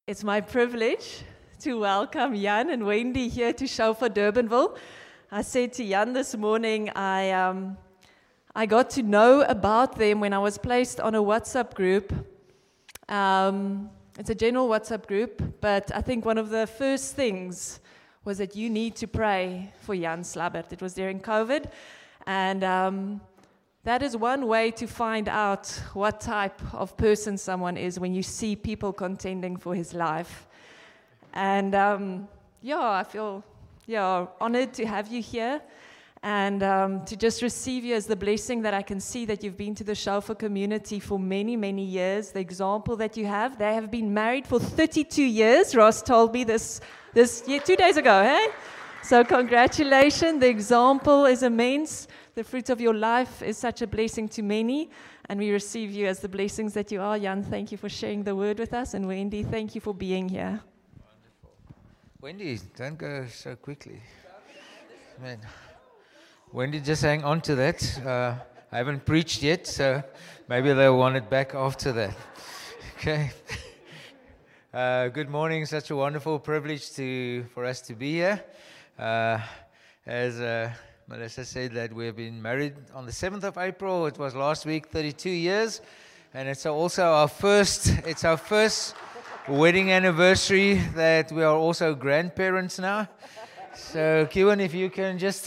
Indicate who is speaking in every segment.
Speaker 1: It's my privilege to welcome Jan and Wendy here to Shofar Durbanville. I said to Jan this morning, I got to know about them when I was placed on a WhatsApp group. It's a general WhatsApp group, but I think one of the first things was that you need to pray for Jan Slabbert. It was during COVID, and that is one way to find out what type of person someone is when you see people contending for his life. And I feel honored to have you here and to just receive you as the blessing that I can see that you've been to the Shofar community for many, many years. The example that you have, they have been married for 32 years. Ross told me this year, 2 days ago, hey? So congratulations, the example is immense. The fruit of your life is such a blessing to many, and we receive you as the blessings that you are. Jan, thank you for sharing the word with us, and Wendy, thank you for being here.
Speaker 2: Wonderful. Wendy, don't go so quickly. Man. Wendy, just hang on to that. I haven't preached yet, so maybe they'll want it back after that. Okay. Good morning. Such a wonderful privilege for us to be here. As Melissa said, that we have been married on the 7th of April. It was last week, 32 years. And it's also our first wedding anniversary that we are also grandparents now. So, Kewan, if you can just...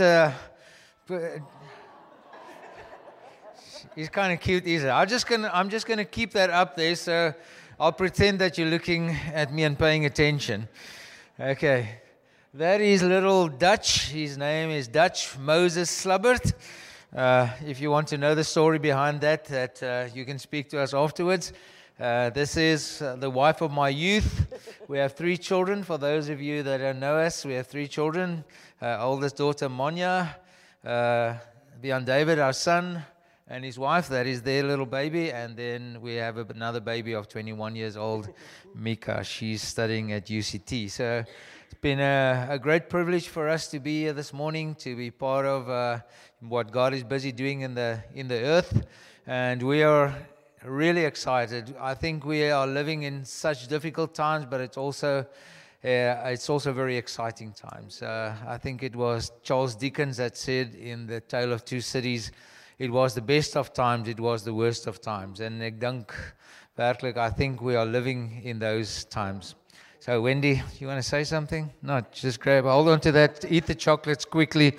Speaker 2: he's kind of cute, isn't he? I'm just gonna keep that up there, so I'll pretend that you're looking at me and paying attention. Okay. That is little Dutch. His name is Dutch Moses Slabbert. If you want to know the story behind that, you can speak to us afterwards. This is the wife of my youth. We have 3 children. For those of you that don't know us, we have 3 children. Oldest daughter, Monya. Beyond David, our son, and his wife. That is their little baby. And then we have another baby of 21 years old, Mika. She's studying at UCT. So it's been a great privilege for us to be here this morning, to be part of what God is busy doing in the earth, and we are really excited. I think we are living in such difficult times, but it's also very exciting times. I think it was Charles Dickens that said in The Tale of Two Cities, it was the best of times, it was the worst of times. And ek dink werklik, I think we are living in those times. So, Wendy, you want to say something? No, just hold on to that, eat the chocolates quickly.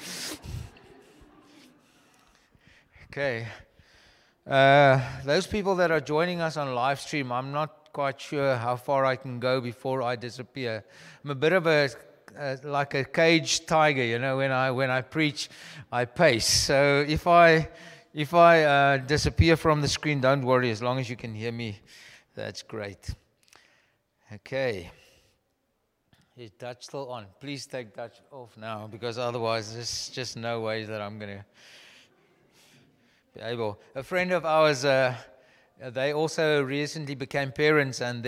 Speaker 2: Okay. Those people that are joining us on live stream, I'm not quite sure how far I can go before I disappear. I'm a bit of like a caged tiger, you know. When I preach, I pace. So if I disappear from the screen, don't worry. As long as you can hear me, that's great. Okay. Is Dutch still on? Please take Dutch off now, because otherwise there's just no way that I'm going to be able. A friend of ours, they also recently became parents, and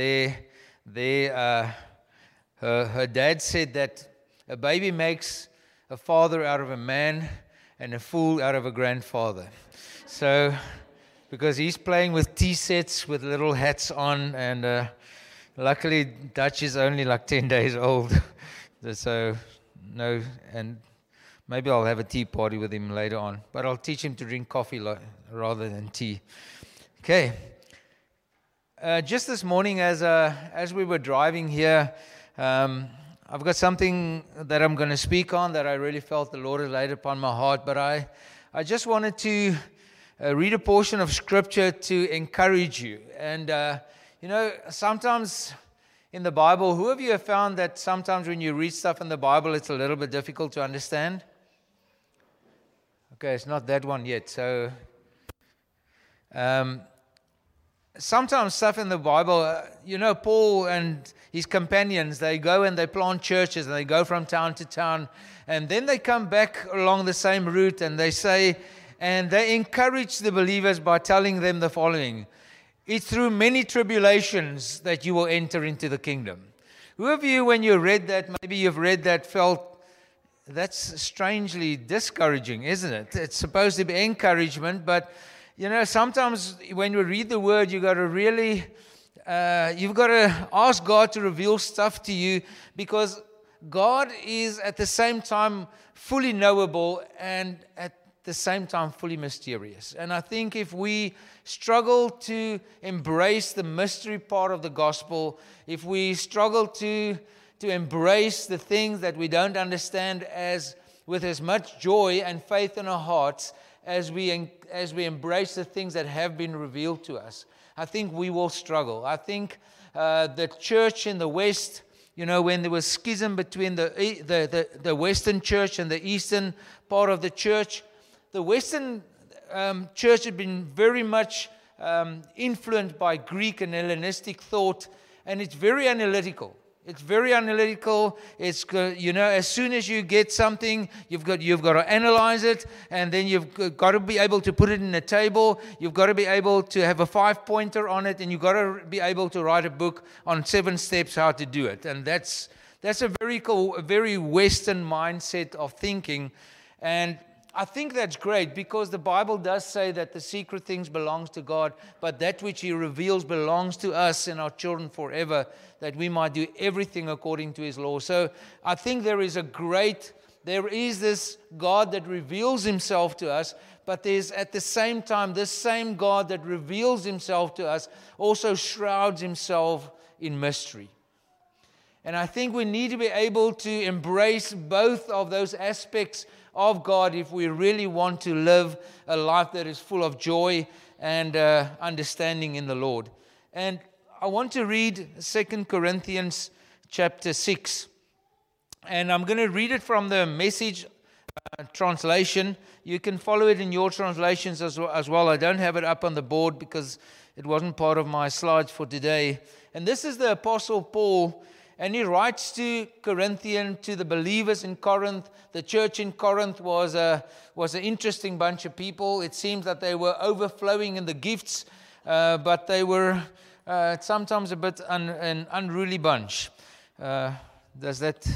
Speaker 2: her dad said that a baby makes a father out of a man and a fool out of a grandfather. So, because he's playing with tea sets with little hats on, and luckily Dutch is only like 10 days old. So, no, and maybe I'll have a tea party with him later on. But I'll teach him to drink coffee rather than tea. Okay. Just this morning, as we were driving here, I've got something that I'm going to speak on that I really felt the Lord had laid upon my heart. But I just wanted to read a portion of Scripture to encourage you. And, sometimes in the Bible, who of you have found that sometimes when you read stuff in the Bible, it's a little bit difficult to understand? Okay, it's not that one yet. So, sometimes stuff in the Bible, Paul and his companions, they go and they plant churches, and they go from town to town, and then they come back along the same route, and they say, and they encourage the believers by telling them the following: it's through many tribulations that you will enter into the kingdom. Who of you, when you read that, maybe you've read that, felt that's strangely discouraging, isn't it? It's supposed to be encouragement, but sometimes when you read the word, you got to really you've got to ask God to reveal stuff to you, because God is at the same time fully knowable and at the same time fully mysterious. And I think if we struggle to embrace the mystery part of the gospel, if we struggle to embrace the things that we don't understand with as much joy and faith in our hearts as we embrace the things that have been revealed to us, I think we will struggle. I think the church in the West, when there was schism between the Western church and the Eastern part of the church, the Western church had been very much influenced by Greek and Hellenistic thought, and it's very analytical. It's very analytical. It's as soon as you get something, you've got to analyze it, and then you've got to be able to put it in a table. You've got to be able to have a 5-pointer on it, and you've got to be able to write a book on 7 steps how to do it. And that's a very cool, a very Western mindset of thinking, and I think that's great, because the Bible does say that the secret things belongs to God, but that which He reveals belongs to us and our children forever, that we might do everything according to His law. So I think there is this God that reveals Himself to us, but there's at the same time, this same God that reveals Himself to us also shrouds Himself in mystery. And I think we need to be able to embrace both of those aspects of God if we really want to live a life that is full of joy and understanding in the Lord. And I want to read 2 Corinthians chapter 6. And I'm going to read it from the Message translation. You can follow it in your translations as well. I don't have it up on the board because it wasn't part of my slides for today. And this is the Apostle Paul. And he writes to Corinthians, to the believers in Corinth. The church in Corinth was an interesting bunch of people. It seems that they were overflowing in the gifts, but they were sometimes a bit an unruly bunch. Does that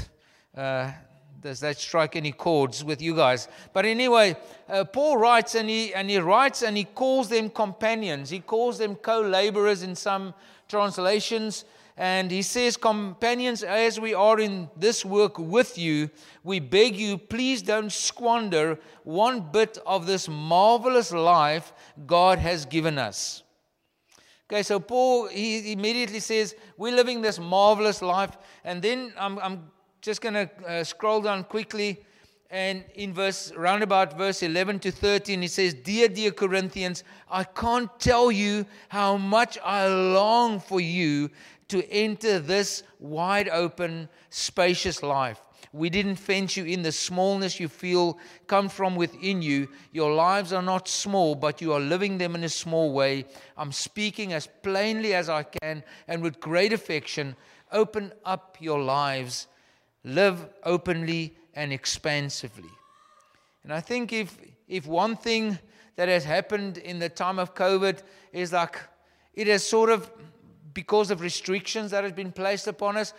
Speaker 2: strike any chords with you guys? But anyway, Paul writes and he calls them companions. He calls them co-laborers in some translations. And he says, companions, as we are in this work with you, we beg you, please don't squander one bit of this marvelous life God has given us. Okay, so Paul, he immediately says, we're living this marvelous life. And then I'm just going to scroll down quickly. And in roundabout verse 11 to 13, he says, Dear Corinthians, I can't tell you how much I long for you to enter this wide open, spacious life. We didn't fence you in. The smallness you feel come from within you. Your lives are not small, but you are living them in a small way. I'm speaking as plainly as I can and with great affection. Open up your lives. Live openly and expansively. And I think if one thing that has happened in the time of COVID is like it has sort of, because of restrictions that have been placed upon us,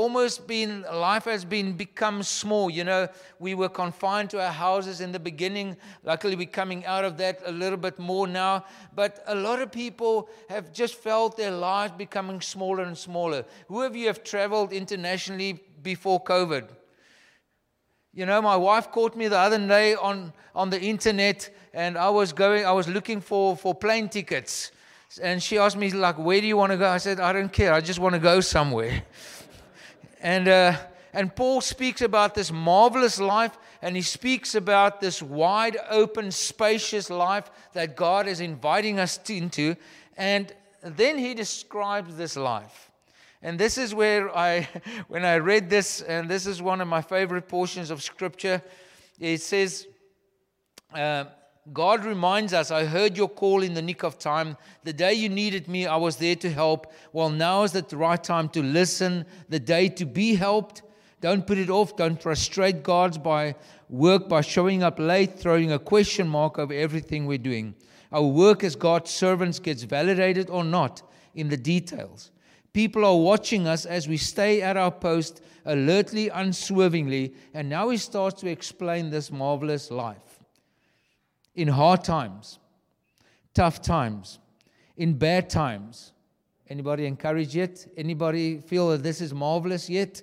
Speaker 2: life has become small. We were confined to our houses in the beginning. Luckily, we're coming out of that a little bit more now. But a lot of people have just felt their lives becoming smaller and smaller. Who of you have traveled internationally before COVID? My wife caught me the other day on the internet, and I was looking for plane tickets. And she asked me, where do you want to go? I said, I don't care. I just want to go somewhere. And Paul speaks about this marvelous life, and he speaks about this wide open, spacious life that God is inviting us into. And then he describes this life. And this is where when I read this, and this is one of my favorite portions of Scripture, it says, God reminds us, I heard your call in the nick of time. The day you needed me, I was there to help. Well, now is the right time to listen, the day to be helped. Don't put it off. Don't frustrate God's work by showing up late, throwing a question mark over everything we're doing. Our work as God's servants gets validated or not in the details. People are watching us as we stay at our post, alertly, unswervingly, and now he starts to explain this marvelous life. In hard times, tough times, in bad times, Anybody encouraged yet? Anybody feel that this is marvelous yet?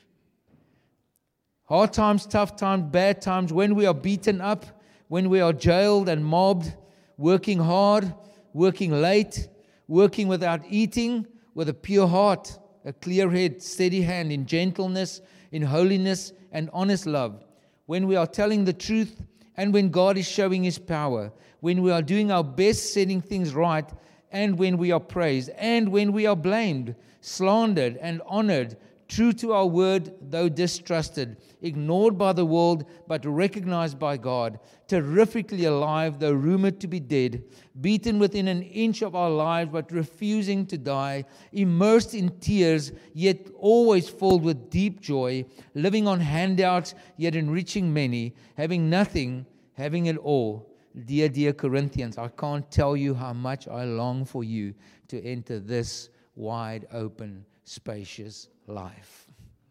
Speaker 2: Hard times, tough times, bad times, when we are beaten up, when we are jailed and mobbed, working hard, working late, working without eating, with a pure heart, a clear head, steady hand, in gentleness, in holiness, and honest love. When we are telling the truth, and when God is showing His power, when we are doing our best setting things right, and when we are praised, and when we are blamed, slandered, and honored, true to our word, though distrusted, ignored by the world, but recognized by God, terrifically alive, though rumored to be dead, beaten within an inch of our lives, but refusing to die, immersed in tears, yet always filled with deep joy, living on handouts, yet enriching many, having nothing, having it all. Dear Corinthians, I can't tell you how much I long for you to enter this wide open, spacious life.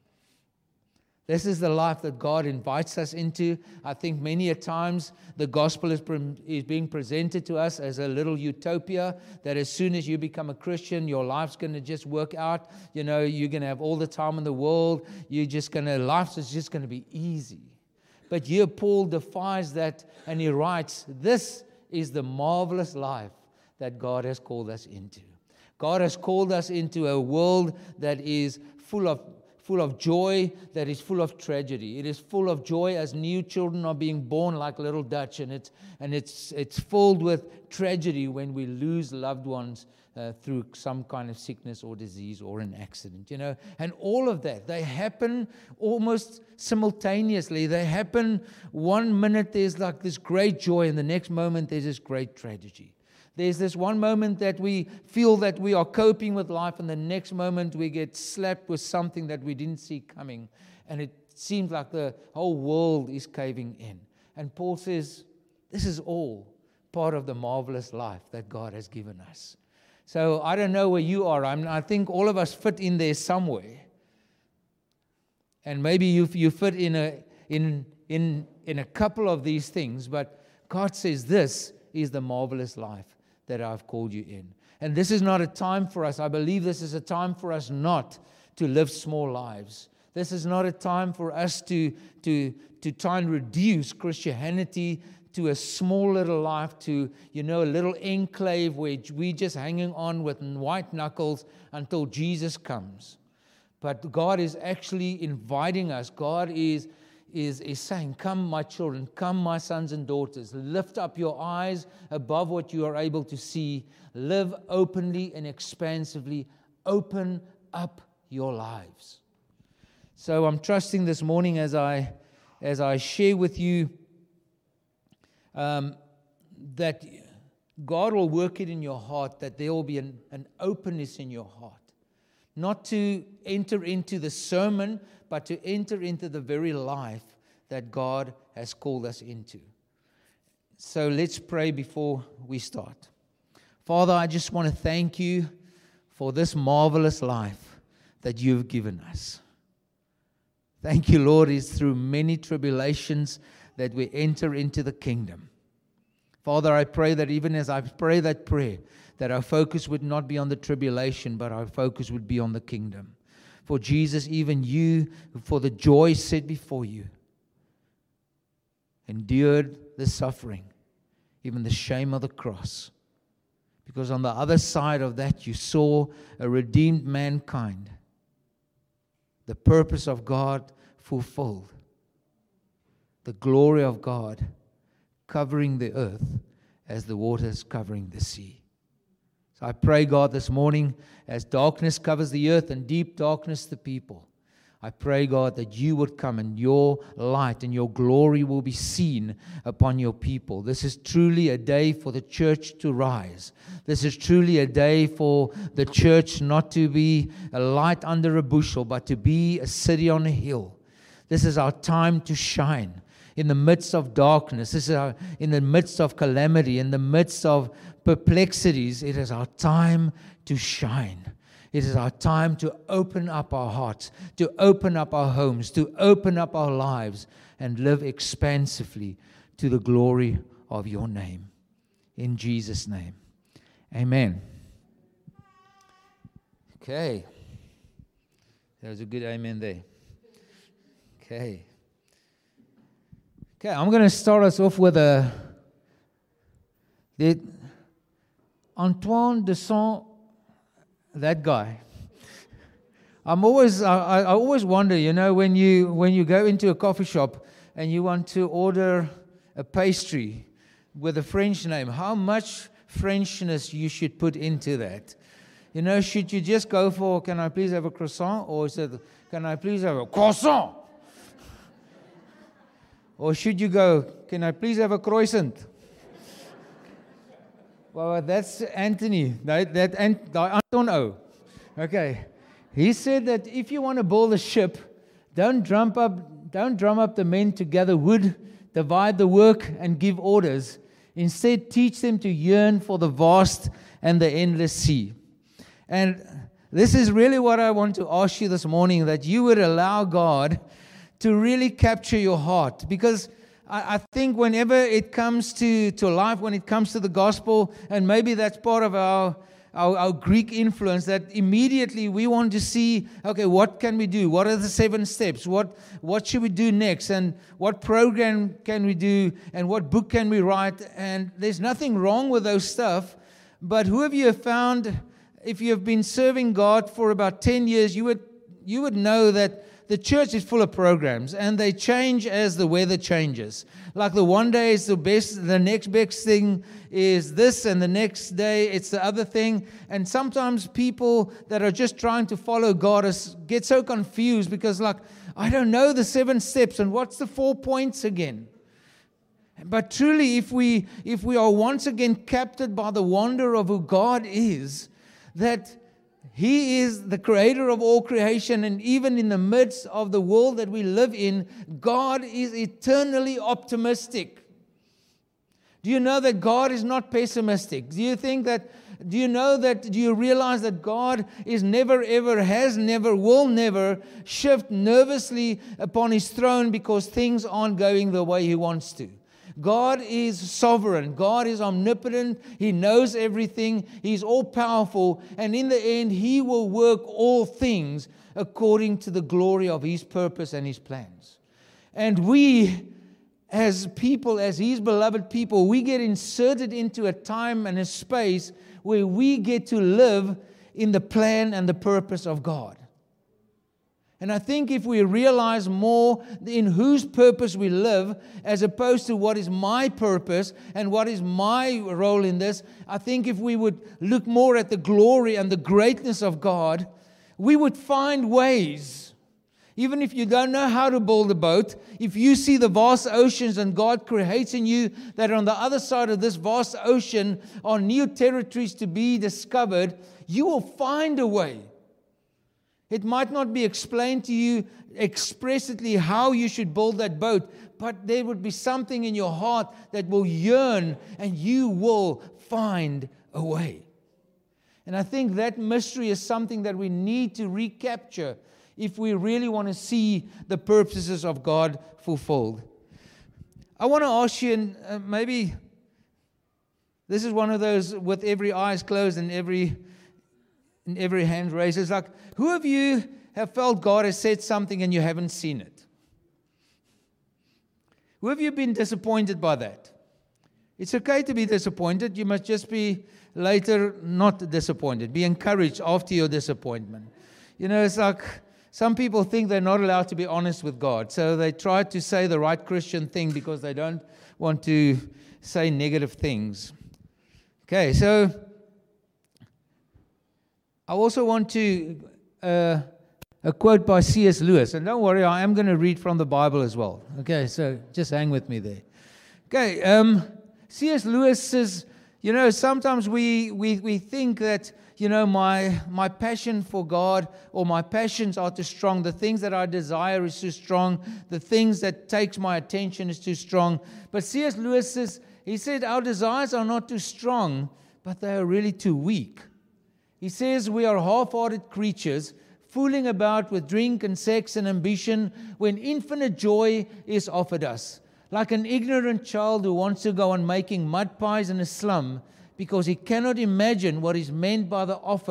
Speaker 2: This is the life that God invites us into. I think many a times the gospel is being presented to us as a little utopia, that as soon as you become a Christian, your life's going to just work out. You know, you're going to have all the time in the world. Life is just going to be easy. But here Paul defies that, and he writes, this is the marvelous life that God has called us into. God has called us into a world that is full of joy, that is full of tragedy. It is full of joy as new children are being born like little Dutch, and it's filled with tragedy when we lose loved ones through some kind of sickness or disease or an accident, you know. And all of that, they happen almost simultaneously. They happen one minute there's like this great joy, and the next moment there's this great tragedy. There's this one moment that we feel that we are coping with life, and the next moment we get slapped with something that we didn't see coming, and it seems like the whole world is caving in. And Paul says, this is all part of the marvelous life that God has given us. So I don't know where you are. I think all of us fit in there somewhere. And maybe you fit in a couple of these things, but God says this is the marvelous life that I've called you in. And this is not a time for us. I believe this is a time for us not to live small lives. This is not a time for us to try and reduce Christianity to a small little life, to, you know, a little enclave where we just hanging on with white knuckles until Jesus comes. But God is actually inviting us. God is saying, come, my children, come, my sons and daughters, lift up your eyes above what you are able to see, live openly and expansively, open up your lives. So I'm trusting this morning as I share with you that God will work it in your heart, that there will be an openness in your heart. Not to enter into the sermon, but to enter into the very life that God has called us into. So let's pray before we start. Father, I just want to thank you for this marvelous life that you've given us. Thank you, Lord, it's through many tribulations that we enter into the kingdom. Father, I pray that even as I pray that prayer, that our focus would not be on the tribulation, but our focus would be on the kingdom. For Jesus, even you, for the joy set before you, endured the suffering, even the shame of the cross. Because on the other side of that, you saw a redeemed mankind, the purpose of God fulfilled, the glory of God covering the earth as the waters covering the sea. So I pray, God, this morning, as darkness covers the earth and deep darkness the people, I pray, God, that you would come and your light and your glory will be seen upon your people. This is truly a day for the church to rise. This is truly a day for the church not to be a light under a bushel, but to be a city on a hill. This is our time to shine in the midst of darkness. This is in the midst of calamity, in the midst of perplexities. It is our time to shine. It is our time to open up our hearts, to open up our homes, to open up our lives, and live expansively to the glory of your name. In Jesus' name, amen. Okay. That was a good amen there. Okay. Okay, I'm going to start us off with Antoine de Saint, that guy. I always wonder, when you go into a coffee shop and you want to order a pastry with a French name, how much Frenchness you should put into that. Should you just go for, can I please have a croissant? Or is it, can I please have a croissant? Or should you go, can I please have a croissant? Well, that's Anthony, Anton O. Okay. He said that if you want to build a ship, don't drum up the men to gather wood, divide the work, and give orders. Instead, teach them to yearn for the vast and the endless sea. And this is really what I want to ask you this morning, that you would allow God to really capture your heart. Because I think whenever it comes to life, when it comes to the gospel, and maybe that's part of our Greek influence, that immediately we want to see, okay, what can we do? What are the 7 steps? What should we do next? And what program can we do? And what book can we write? And there's nothing wrong with those stuff. But who of you have found, if you have been serving God for about 10 years, you would know that the church is full of programs, and they change as the weather changes. Like the one day is the best, the next best thing is this, and the next day it's the other thing. And sometimes people that are just trying to follow God get so confused because, like, I don't know the 7 steps, and what's the 4 points again? But truly, if we are once again captured by the wonder of who God is, that He is the creator of all creation, and even in the midst of the world that we live in, God is eternally optimistic. Do you know that God is not pessimistic? Do you realize that God is never, ever, has never, will never shift nervously upon His throne because things aren't going the way He wants to? God is sovereign. God is omnipotent. He knows everything. He's all-powerful. And in the end, He will work all things according to the glory of His purpose and His plans. And we, as people, as His beloved people, we get inserted into a time and a space where we get to live in the plan and the purpose of God. And I think if we realize more in whose purpose we live, as opposed to what is my purpose and what is my role in this, I think if we would look more at the glory and the greatness of God, we would find ways. Even if you don't know how to build a boat, if you see the vast oceans and God creates in you that on the other side of this vast ocean are new territories to be discovered, you will find a way. It might not be explained to you expressly how you should build that boat, but there would be something in your heart that will yearn, and you will find a way. And I think that mystery is something that we need to recapture if we really want to see the purposes of God fulfilled. I want to ask you, and maybe this is one of those with every eyes closed and every hand raised. It's like, who of you have felt God has said something and you haven't seen it? Who have you been disappointed by that? It's okay to be disappointed. You must just be later not disappointed. Be encouraged after your disappointment. It's like some people think they're not allowed to be honest with God. So they try to say the right Christian thing because they don't want to say negative things. Okay, so I also want to, a quote by C.S. Lewis. And don't worry, I am going to read from the Bible as well. Okay, so just hang with me there. Okay, C.S. Lewis says, sometimes we think that, my passion for God or my passions are too strong. The things that I desire is too strong. The things that takes my attention is too strong. But C.S. Lewis says, he said, our desires are not too strong, but they are really too weak. He says we are half-hearted creatures, fooling about with drink and sex and ambition when infinite joy is offered us. Like an ignorant child who wants to go on making mud pies in a slum because he cannot imagine what is meant by the offer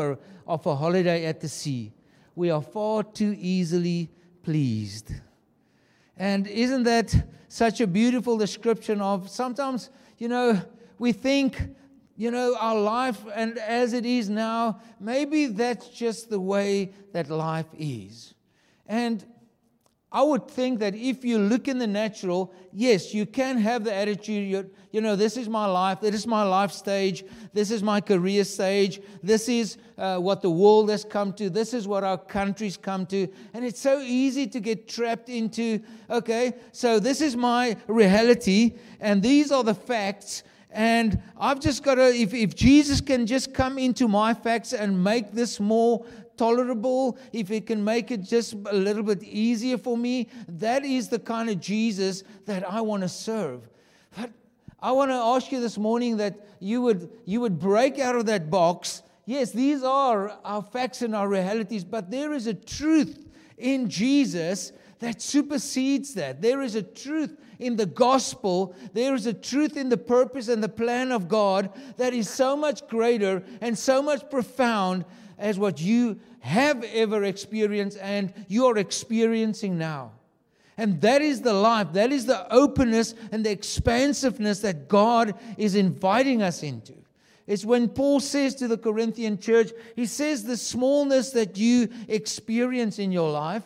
Speaker 3: of a holiday at the sea. We are far too easily pleased. And isn't that such a beautiful description of sometimes, we think, our life and as it is now, maybe that's just the way that life is. And I would think that if you look in the natural, yes, you can have the attitude, this is my life, this is my life stage, this is my career stage, this is what the world has come to, this is what our country's come to. And it's so easy to get trapped into, okay, so this is my reality, and these are the facts, and I've just got to, if Jesus can just come into my facts and make this more tolerable, if He can make it just a little bit easier for me, that is the kind of Jesus that I want to serve. But I want to ask you this morning that you would break out of that box. Yes, these are our facts and our realities, but there is a truth in Jesus that supersedes that. There is a truth in the gospel. There is a truth in the purpose and the plan of God that is so much greater and so much profound as what you have ever experienced and you are experiencing now. And that is the life, that is the openness and the expansiveness that God is inviting us into. It's when Paul says to the Corinthian church, he says the smallness that you experience in your life,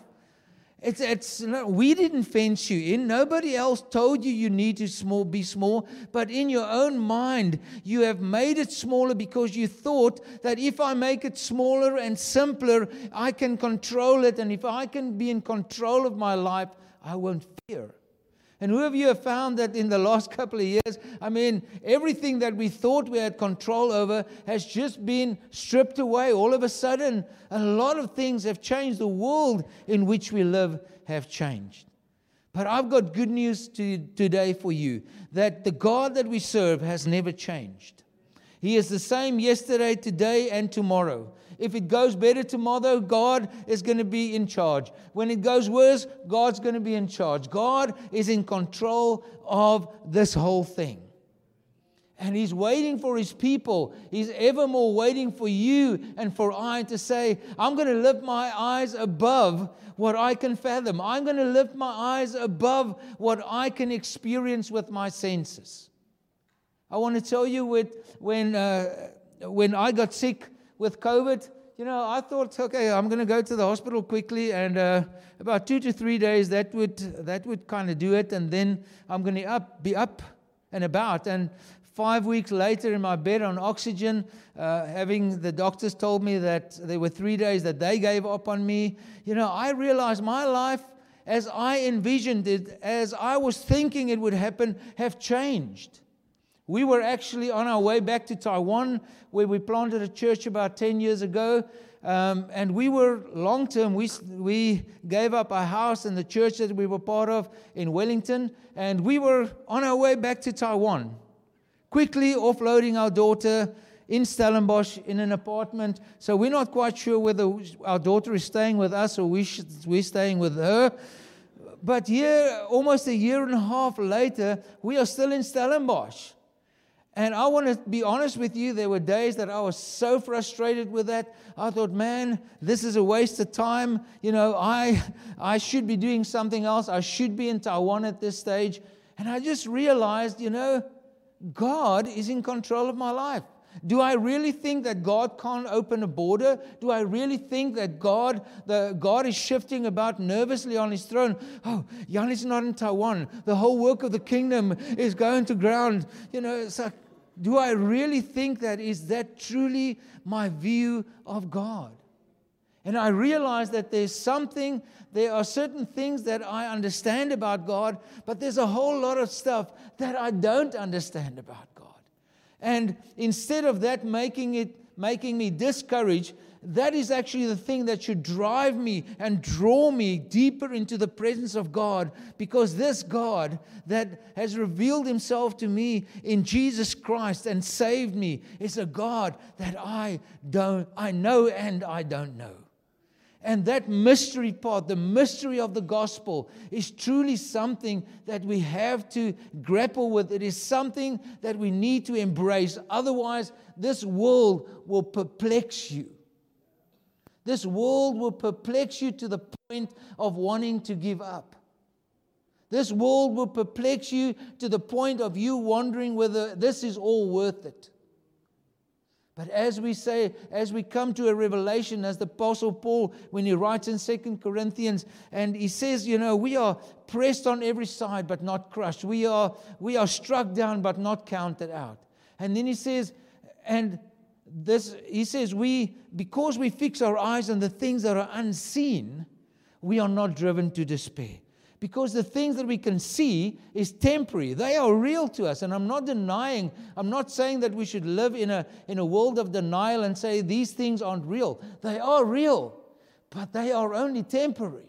Speaker 3: we didn't fence you in. Nobody else told you need to be small. But in your own mind, you have made it smaller because you thought that if I make it smaller and simpler, I can control it. And if I can be in control of my life, I won't fear. And who of you have found that in the last couple of years, everything that we thought we had control over has just been stripped away. All of a sudden, a lot of things have changed. The world in which we live have changed. But I've got good news today for you, that the God that we serve has never changed. He is the same yesterday, today, and tomorrow. If it goes better tomorrow, God is going to be in charge. When it goes worse, God's going to be in charge. God is in control of this whole thing. And He's waiting for His people. He's evermore waiting for you and for I to say, I'm going to lift my eyes above what I can fathom. I'm going to lift my eyes above what I can experience with my senses. I want to tell you when I got sick with COVID, I thought, okay, I'm going to go to the hospital quickly, and about 2 to 3 days, that would kind of do it, and then I'm going to be up and about. And 5 weeks later, in my bed on oxygen, having the doctors told me that there were 3 days that they gave up on me, I realized my life, as I envisioned it, as I was thinking it would happen, have changed. We were actually on our way back to Taiwan, where we planted a church about 10 years ago. And we were long-term. We gave up our house and the church that we were part of in Wellington. And we were on our way back to Taiwan, quickly offloading our daughter in Stellenbosch in an apartment. So we're not quite sure whether our daughter is staying with us or we're staying with her. But here, almost a year and a half later, we are still in Stellenbosch. And I want to be honest with you, there were days that I was so frustrated with that. I thought, man, this is a waste of time. I should be doing something else. I should be in Taiwan at this stage. And I just realized, God is in control of my life. Do I really think that God can't open a border? Do I really think that God is shifting about nervously on His throne? Oh, Jan is not in Taiwan. The whole work of the kingdom is going to ground. It's like, do I really think that? Is that truly my view of God? And I realize that there are certain things that I understand about God, but there's a whole lot of stuff that I don't understand about God. And instead of that making me discouraged, that is actually the thing that should drive me and draw me deeper into the presence of God, because this God that has revealed Himself to me in Jesus Christ and saved me is a God that I know and I don't know. And that mystery part, the mystery of the gospel, is truly something that we have to grapple with. It is something that we need to embrace. Otherwise, this world will perplex you. This world will perplex you to the point of wanting to give up. This world will perplex you to the point of you wondering whether this is all worth it. But as we say, as we come to a revelation, as the Apostle Paul, when he writes in 2 Corinthians, and he says, we are pressed on every side but not crushed. We are struck down but not counted out. And then he says, because we fix our eyes on the things that are unseen, we are not driven to despair. Because the things that we can see is temporary. They are real to us. And I'm not saying that we should live in a world of denial and say these things aren't real. They are real, but they are only temporary.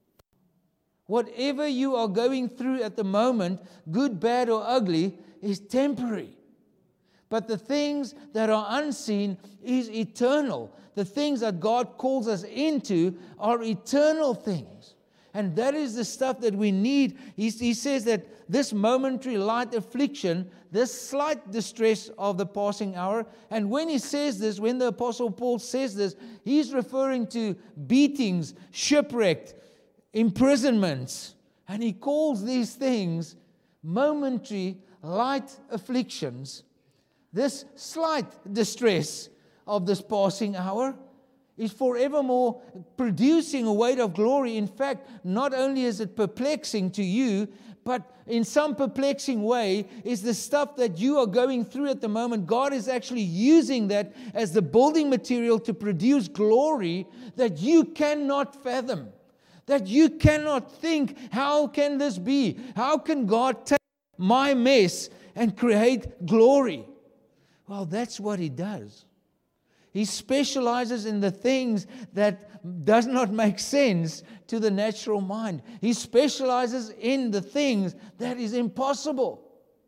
Speaker 3: Whatever you are going through at the moment, good, bad, or ugly, is temporary. But the things that are unseen is eternal. The things that God calls us into are eternal things. And that is the stuff that we need. He says that this momentary light affliction, this slight distress of the passing hour, and when he says this, when the Apostle Paul says this, he's referring to beatings, shipwreck, imprisonments. And he calls these things momentary light afflictions. This slight distress of this passing hour is forevermore producing a weight of glory. In fact, not only is it perplexing to you, but in some perplexing way is the stuff that you are going through at the moment. God is actually using that as the building material to produce glory that you cannot fathom, that you cannot think, how can this be? How can God take my mess and create glory? Well, that's what He does. He specializes in the things that does not make sense to the natural mind. He specializes in the things that is impossible.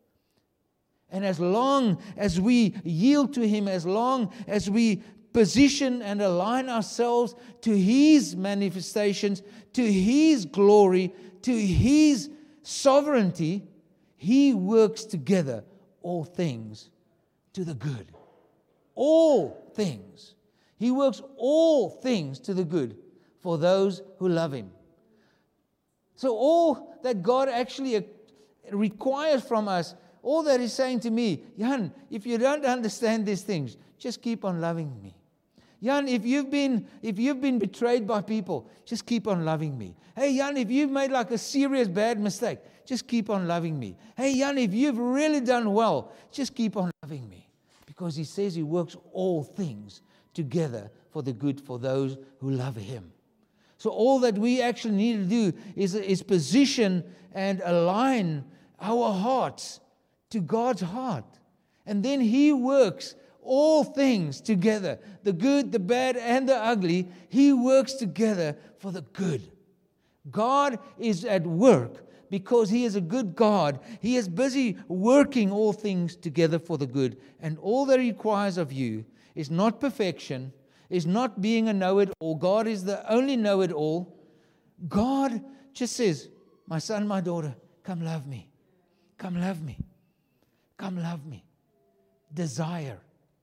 Speaker 3: And as long as we yield to Him, as long as we position and align ourselves to His manifestations, to His glory, to His sovereignty, He works together all things to the good. All things. He works all things to the good for those who love Him. So all that God actually requires from us, all that He's saying to me, Jan, if you don't understand these things, just keep on loving me. Jan, if you've been betrayed by people, just keep on loving me. Hey, Jan, if you've made like a serious bad mistake, just keep on loving me. Hey, Jan, if you've really done well, just keep on loving me. Because He says He works all things together for the good for those who love Him. So all that we actually need to do is position and align our hearts to God's heart. And then He works all things together. The good, the bad, and the ugly. He works together for the good. God is at work. Because He is a good God, He is busy working all things together for the good. And all that He requires of you is not perfection, is not being a know-it-all. God is the only know-it-all. God just says, my son, my daughter, come love me. Come love me. Come love me. Desire.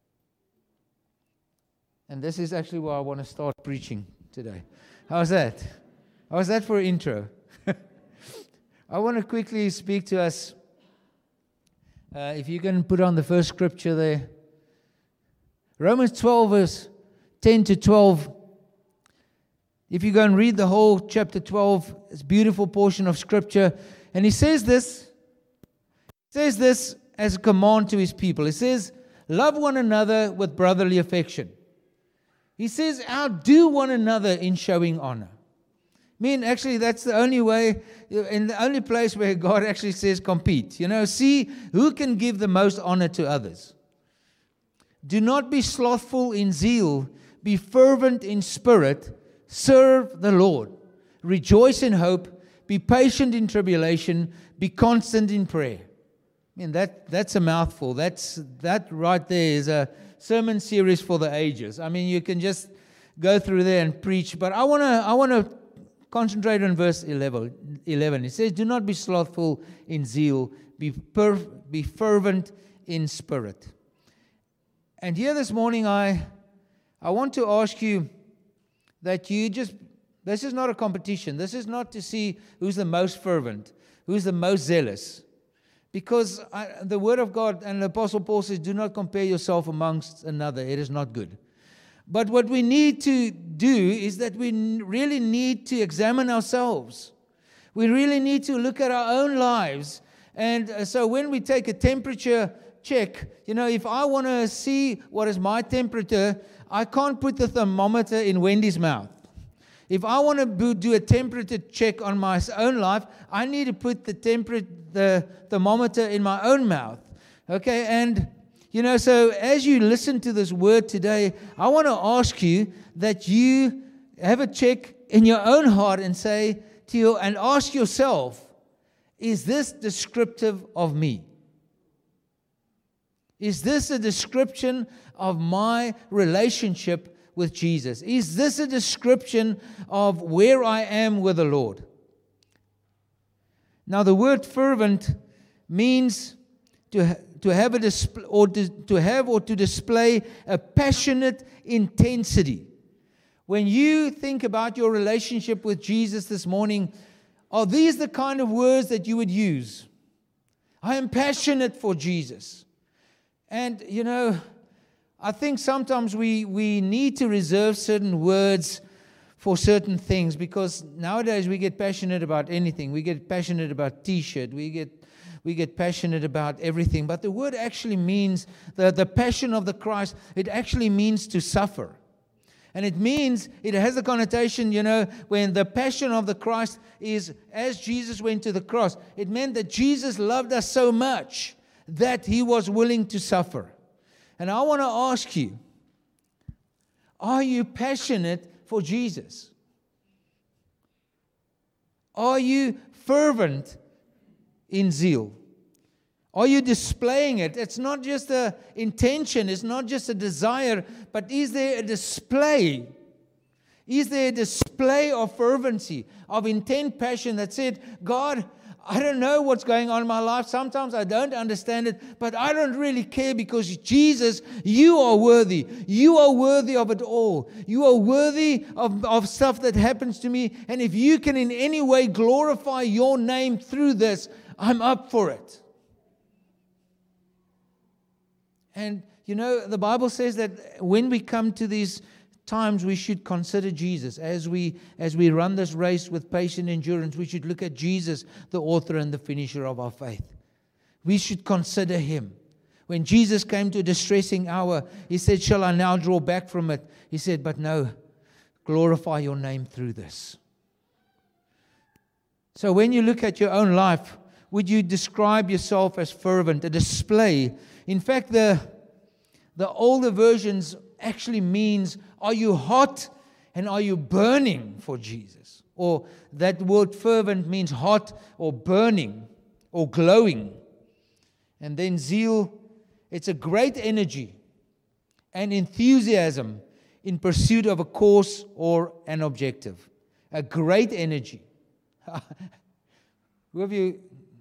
Speaker 3: And this is actually where I want to start preaching today. How's that? How's that for an intro? I want to quickly speak to us. If you can put on the first scripture there. Romans 12, verse 10 to 12. If you go and read the whole chapter 12, it's a beautiful portion of scripture. And he says this as a command to his people. He says, love one another with brotherly affection. He says, outdo one another in showing honor. Actually, that's the only way, and the only place where God actually says compete. See who can give the most honor to others. Do not be slothful in zeal. Be fervent in spirit. Serve the Lord. Rejoice in hope. Be patient in tribulation. Be constant in prayer. That's a mouthful. That right there is a sermon series for the ages. You can just go through there and preach. But I want to concentrate on verse 11. It says, do not be slothful in zeal. Be fervent in spirit. And here this morning, I want to ask you, that this is not a competition. This is not to see who's the most fervent, who's the most zealous. Because the Word of God and the Apostle Paul says, do not compare yourself amongst another. It is not good. But what we need to do is that we really need to examine ourselves. We really need to look at our own lives. And so when we take a temperature check, if I want to see what is my temperature, I can't put the thermometer in Wendy's mouth. If I want to do a temperature check on my own life, I need to put the thermometer in my own mouth. Okay, and so as you listen to this word today, I want to ask you that you have a check in your own heart and say to you, and ask yourself, is this descriptive of me? Is this a description of my relationship with Jesus? Is this a description of where I am with the Lord? Now, the word fervent means to have to display a passionate intensity. When you think about your relationship with Jesus this morning, are these the kind of words that you would use? I am passionate for Jesus. And, I think sometimes we need to reserve certain words for certain things, because nowadays we get passionate about anything. We get passionate about T-shirt. We get passionate about everything. But the word actually means, the passion of the Christ, it actually means to suffer. And it means, it has the connotation, when the passion of the Christ is, as Jesus went to the cross, it meant that Jesus loved us so much that He was willing to suffer. And I want to ask you, are you passionate for Jesus? Are you fervent in zeal? Are you displaying it? It's not just an intention, it's not just a desire, but is there a display? Is there a display of fervency, of intent, passion that said, God, I don't know what's going on in my life. Sometimes I don't understand it, but I don't really care, because Jesus, you are worthy. You are worthy of it all. You are worthy of stuff that happens to me. And if you can in any way glorify your name through this, I'm up for it. And, the Bible says that when we come to these times, we should consider Jesus. As we run this race with patient endurance, we should look at Jesus, the author and the finisher of our faith. We should consider Him. When Jesus came to a distressing hour, He said, shall I now draw back from it? He said, but no, glorify your name through this. So when you look at your own life, would you describe yourself as fervent, a display? In fact, the older versions actually means, are you hot and are you burning for Jesus? Or that word fervent means hot or burning or glowing. And then zeal, it's a great energy and enthusiasm in pursuit of a cause or an objective. A great energy. Who of you,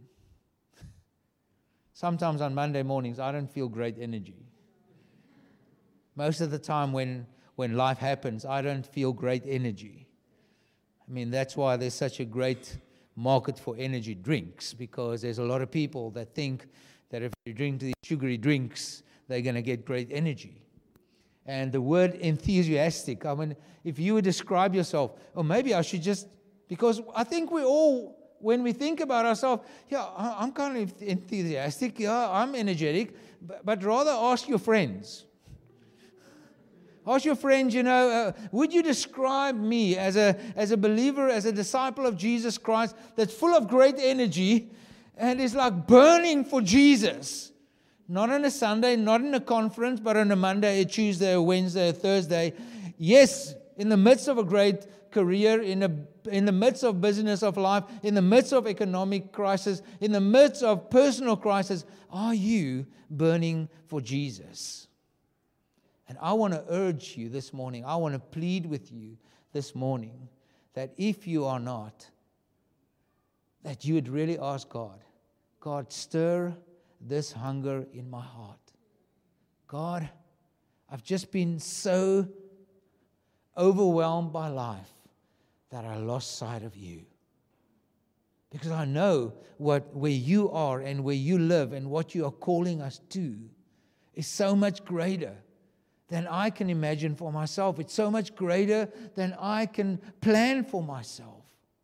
Speaker 3: sometimes on Monday mornings, I don't feel great energy. Most of the time when life happens, I don't feel great energy. I mean, that's why there's such a great market for energy drinks, because there's a lot of people that think that if you drink these sugary drinks, they're going to get great energy. And the word enthusiastic, I mean, if you would describe yourself, or maybe I should just, because I think we all, when we think about ourselves, yeah, I'm kind of enthusiastic, yeah, I'm energetic, but rather ask your friends. Ask your friends, would you describe me as a believer, as a disciple of Jesus Christ, that's full of great energy and is like burning for Jesus? Not on a Sunday, not in a conference, but on a Monday, a Tuesday, a Wednesday, a Thursday. Yes, in the midst of a great career, in the midst of business of life, in the midst of economic crisis, in the midst of personal crisis, are you burning for Jesus? And I want to urge you this morning, I want to plead with you this morning, that if you are not, that you would really ask God, stir this hunger in my heart. God, I've just been so overwhelmed by life that I lost sight of you. Because I know where you are and where you live and what you are calling us to is so much greater than I can imagine for myself. It's so much greater than I can plan for myself.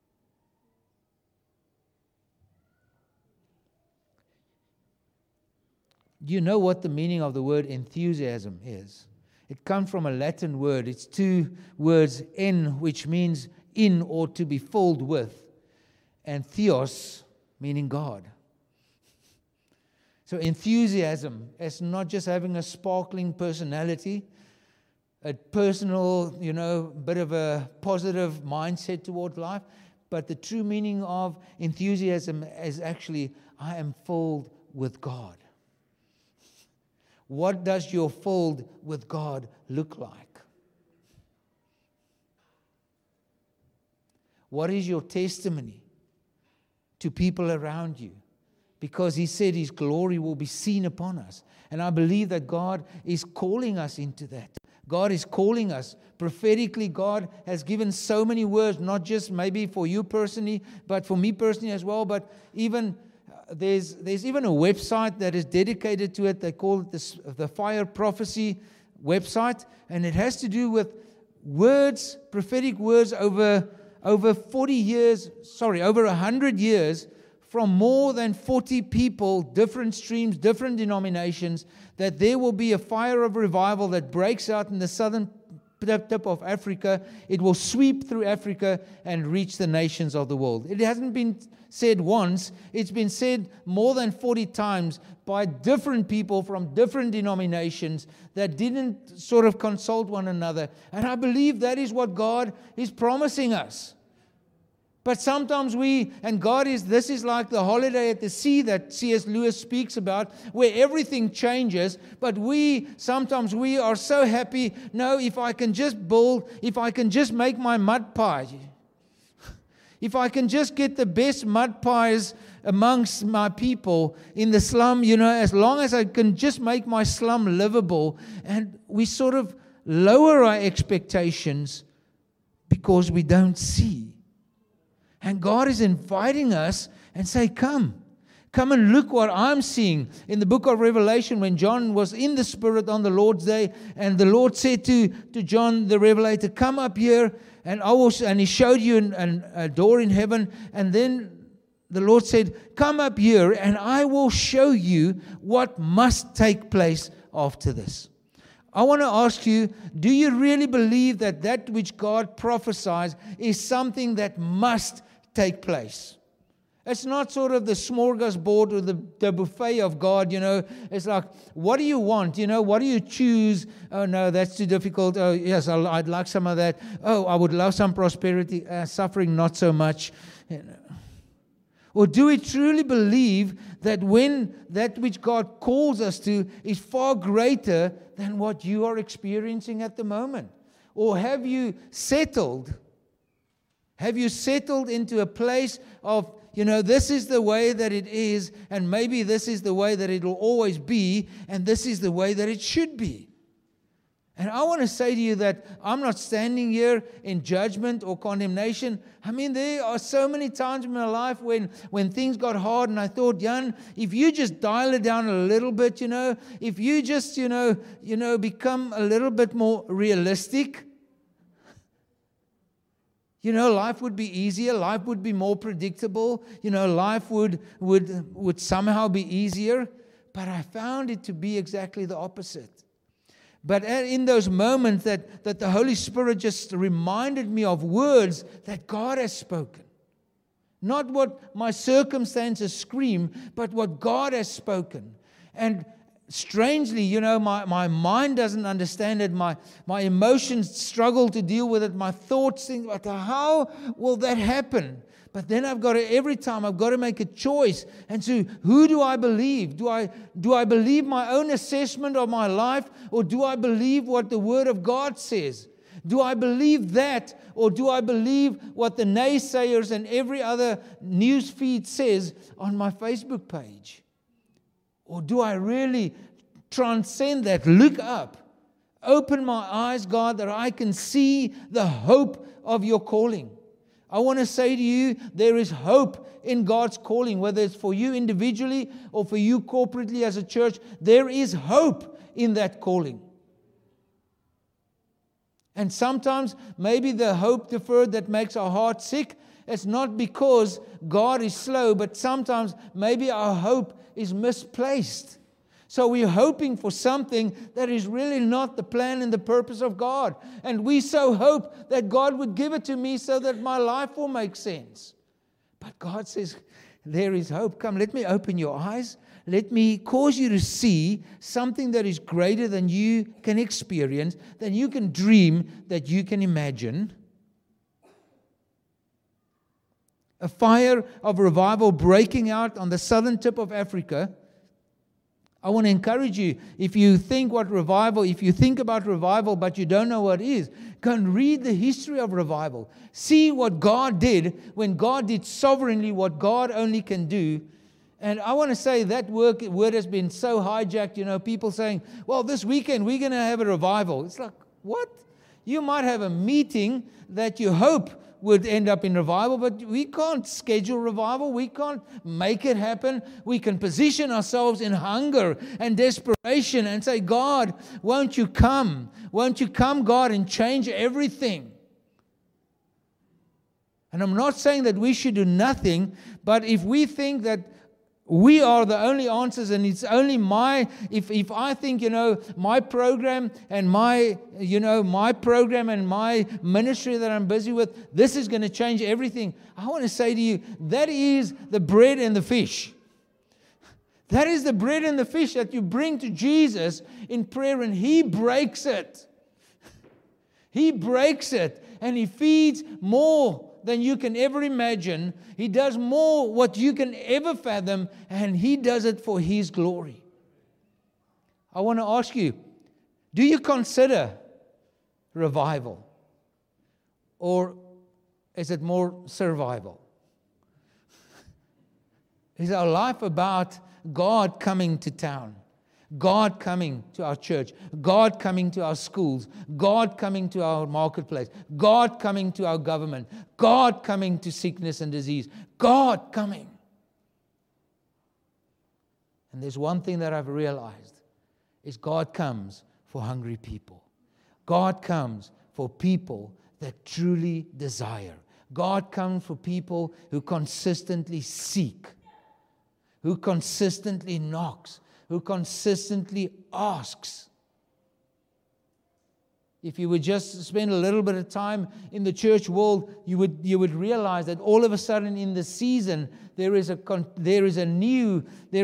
Speaker 3: Do you know what the meaning of the word enthusiasm is? It comes from a Latin word. It's two words, en, which means in or to be filled with, and theos, meaning God. So enthusiasm is not just having a sparkling personality, a personal, bit of a positive mindset toward life, but the true meaning of enthusiasm is actually, I am filled with God. What does your filled with God look like? What is your testimony to people around you? Because He said His glory will be seen upon us. And I believe that God is calling us into that. God is calling us. Prophetically, God has given so many words, not just maybe for you personally, but for me personally as well. But even there's even a website that is dedicated to it. They call it the Fire Prophecy website. And it has to do with words, prophetic words over 100 years, from more than 40 people, different streams, different denominations, that there will be a fire of revival that breaks out in the southern tip of Africa. It will sweep through Africa and reach the nations of the world. It hasn't been said once. It's been said more than 40 times by different people from different denominations that didn't sort of consult one another. And I believe that is what God is promising us. But sometimes this is like the holiday at the sea that C.S. Lewis speaks about, where everything changes, but sometimes we are so happy, no, if I can just make my mud pie, if I can just get the best mud pies amongst my people in the slum, as long as I can just make my slum livable, and we sort of lower our expectations because we don't see. And God is inviting us and say, come and look what I'm seeing. In the book of Revelation, when John was in the Spirit on the Lord's day, and the Lord said to John the Revelator, come up here, and He showed you a door in heaven, and then the Lord said, come up here, and I will show you what must take place after this. I want to ask you, do you really believe that which God prophesies is something that must take place? It's not sort of the smorgasbord or the buffet of God, It's like, what do you want? What do you choose? Oh, no, that's too difficult. Oh, yes, I'd like some of that. Oh, I would love some prosperity. Suffering, not so much. Or do we truly believe that when that which God calls us to is far greater than what you are experiencing at the moment? Or have you settled? Have you settled into a place of, this is the way that it is, and maybe this is the way that it will always be, and this is the way that it should be? And I want to say to you that I'm not standing here in judgment or condemnation. I mean, there are so many times in my life when things got hard and I thought, Jan, if you just dial it down a little bit, if you just, become a little bit more realistic, life would be easier. Life would be more predictable. Life would somehow be easier. But I found it to be exactly the opposite. But in those moments that the Holy Spirit just reminded me of words that God has spoken. Not what my circumstances scream, but what God has spoken. And strangely, my mind doesn't understand it. My emotions struggle to deal with it. My thoughts think, how will that happen? But then every time I've got to make a choice. And so, who do I believe? Do I believe my own assessment of my life, or do I believe what the Word of God says? Do I believe that, or do I believe what the naysayers and every other news feed says on my Facebook page? Or do I really transcend that, look up Open my eyes, God, that I can see the hope of your calling. I want to say to you, there is hope in God's calling, whether it's for you individually or for you corporately as a church. There is hope in that calling. And sometimes maybe the hope deferred that makes our heart sick, it's not because God is slow, but sometimes maybe our hope is misplaced. So we're hoping for something that is really not the plan and the purpose of God. And we so hope that God would give it to me so that my life will make sense. But God says, there is hope. Come, let me open your eyes. Let me cause you to see something that is greater than you can experience, than you can dream, that you can imagine. A fire of revival breaking out on the southern tip of Africa. I want to encourage you, if you think about revival, but you don't know what it is, go and read the history of revival. See what God did when God did sovereignly what God only can do. And I want to say that word has been so hijacked, people saying, well, this weekend we're going to have a revival. It's like, what? You might have a meeting that you hope would end up in revival, but we can't schedule revival. We can't make it happen. We can position ourselves in hunger and desperation and say, God, won't you come? Won't you come, God, and change everything? And I'm not saying that we should do nothing, but if we think that we are the only answers, and it's only if I think, my program and my ministry that I'm busy with, this is going to change everything. I want to say to you, that is the bread and the fish. That is the bread and the fish that you bring to Jesus in prayer, and He breaks it. He breaks it, and He feeds more than you can ever imagine. He does more what you can ever fathom, and He does it for His glory. I want to ask you, do you consider revival? Or is it more survival? Is our life about God coming to town? God coming to our church, God coming to our schools, God coming to our marketplace, God coming to our government, God coming to sickness and disease, God coming. And there's one thing that I've realized, is God comes for hungry people. God comes for people that truly desire. God comes for people who consistently seek, who consistently knocks, who consistently asks. If you would just spend a little bit of time in the church world, you would realize that all of a sudden in the season there is a new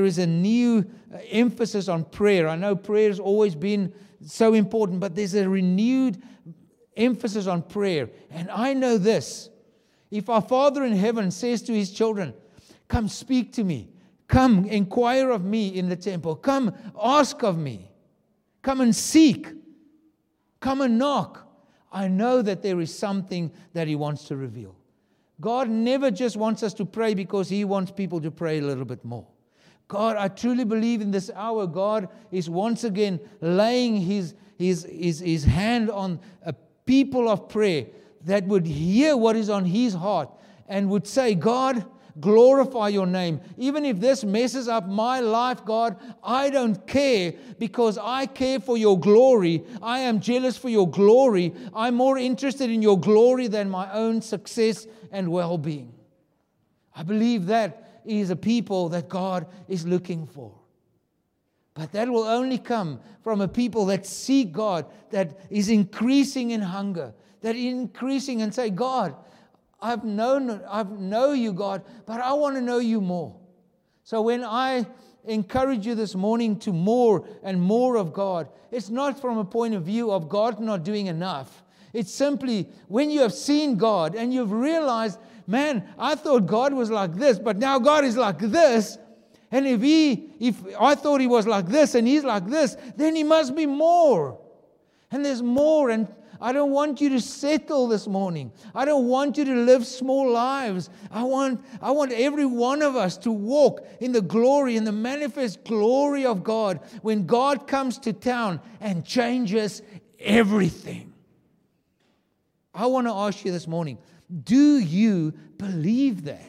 Speaker 3: emphasis on prayer. I know prayer has always been so important, but there's a renewed emphasis on prayer. And I know this: if our Father in heaven says to His children, "Come speak to me. Come, inquire of me in the temple. Come, ask of me. Come and seek. Come and knock." I know that there is something that He wants to reveal. God never just wants us to pray because He wants people to pray a little bit more. God, I truly believe in this hour, God is once again laying His hand on a people of prayer that would hear what is on His heart and would say, "God, glorify your name. Even if this messes up my life, God, I don't care, because I care for your glory. I am jealous for your glory. I'm more interested in your glory than my own success and well-being." I believe that is a people that God is looking for. But that will only come from a people that seek God, that is increasing in hunger, that is increasing and say, "God, I know you, God, but I want to know you more." So when I encourage you this morning to more and more of God, it's not from a point of view of God not doing enough. It's simply when you have seen God and you've realized, man, I thought God was like this, but now God is like this. And if I thought He was like this and He's like this, then He must be more. And there's more. And I don't want you to settle this morning. I don't want you to live small lives. I want every one of us to walk in the glory, in the manifest glory of God when God comes to town and changes everything. I want to ask you this morning, do you believe that?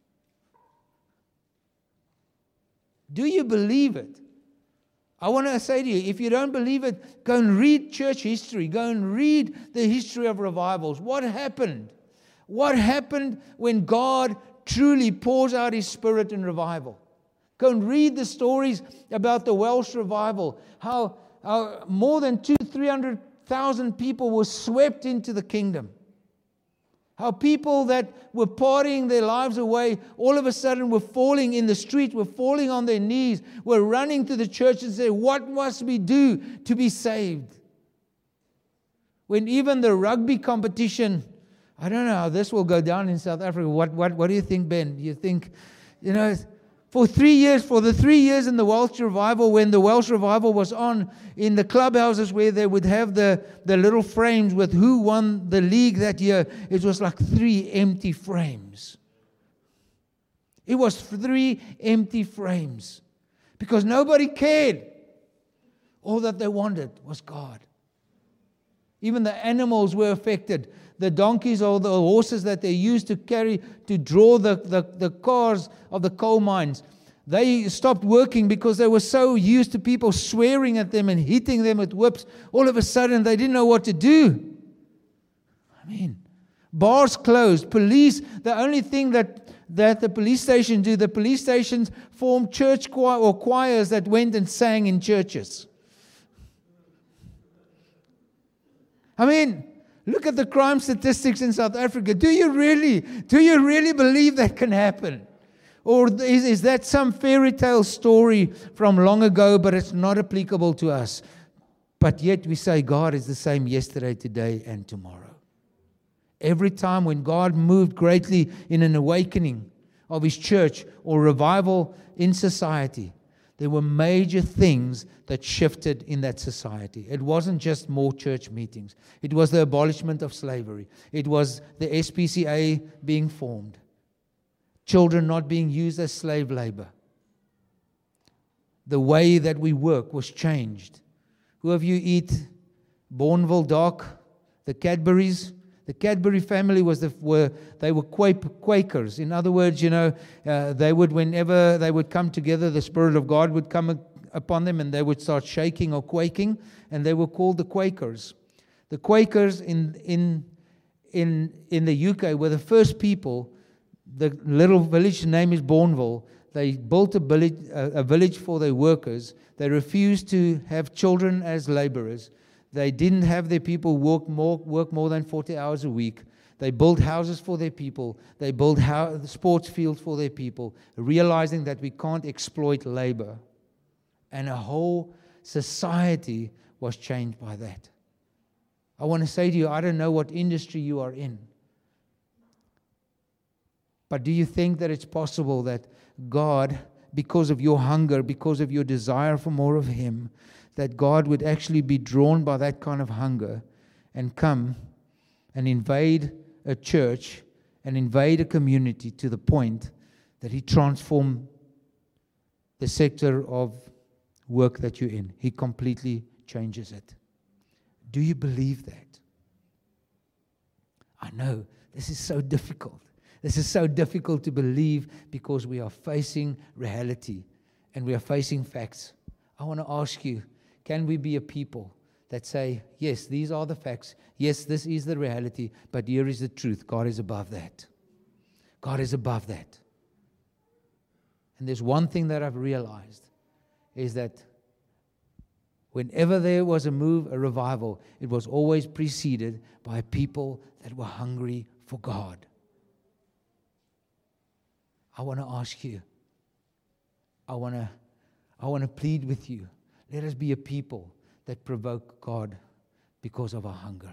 Speaker 3: Do you believe it? I want to say to you, if you don't believe it, go and read church history. Go and read the history of revivals. What happened? What happened when God truly pours out His Spirit in revival? Go and read the stories about the Welsh revival. How more than 300,000 people were swept into the kingdom. How people that were partying their lives away, all of a sudden were falling in the street, were falling on their knees, were running to the church and saying, what must we do to be saved? When even the rugby competition, I don't know how this will go down in South Africa. What do you think, Ben? You think, for the 3 years in the Welsh revival, when the Welsh revival was on, in the clubhouses where they would have the little frames with who won the league that year, it was like 3 empty frames. It was 3 empty frames. Because nobody cared. All that they wanted was God. Even the animals were affected. The donkeys or the horses that they used to draw the cars of the coal mines, they stopped working because they were so used to people swearing at them and hitting them with whips. All of a sudden, they didn't know what to do. Bars closed. Police, the only thing that the police stations do, the police stations formed church choirs that went and sang in churches. Look at the crime statistics in South Africa. Do you really believe that can happen? Or is that some fairy tale story from long ago, but it's not applicable to us? But yet we say God is the same yesterday, today, and tomorrow. Every time when God moved greatly in an awakening of His church or revival in society, there were major things that shifted in that society. It wasn't just more church meetings. It was the abolishment of slavery. It was the SPCA being formed. Children not being used as slave labor. The way that we work was changed. Who of you eat Bourneville Dark, the Cadburys? The Cadbury family were Quakers. In other words, they would, whenever they would come together, the Spirit of God would come upon them and they would start shaking or quaking, and they were called the Quakers. The Quakers in the UK were the first people. The little village name is Bourneville. They built a village for their workers. They refused to have children as laborers. They didn't have their people work more than 40 hours a week. They built houses for their people. They built sports fields for their people, realizing that we can't exploit labor. And a whole society was changed by that. I want to say to you, I don't know what industry you are in. But do you think that it's possible that God, because of your hunger, because of your desire for more of Him, that God would actually be drawn by that kind of hunger and come and invade a church and invade a community to the point that He transformed the sector of work that you're in? He completely changes it. Do you believe that? I know this is so difficult. This is so difficult to believe because we are facing reality and we are facing facts. I want to ask you, can we be a people that say, yes, these are the facts. Yes, this is the reality, but here is the truth. God is above that. God is above that. And there's one thing that I've realized is that whenever there was a move, a revival, it was always preceded by people that were hungry for God. I want to ask you, I want to plead with you. Let us be a people that provoke God because of our hunger.